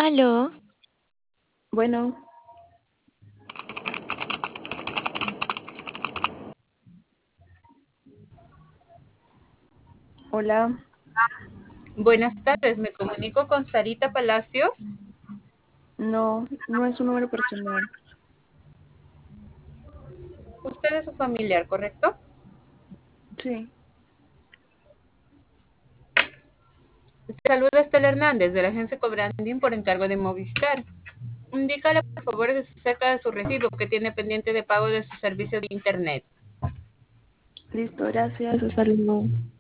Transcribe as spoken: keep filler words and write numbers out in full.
Aló, Bueno, hola, Buenas tardes, me comunico con Sarita Palacios. no, no es un número personal. Usted es su familiar, ¿correcto? Sí, Saluda a Estela Hernández de la agencia Cobranding por encargo de Movistar. Indícale por favor acerca de su recibo que tiene pendiente de pago de su servicio de internet. listo, gracias, hasta luego.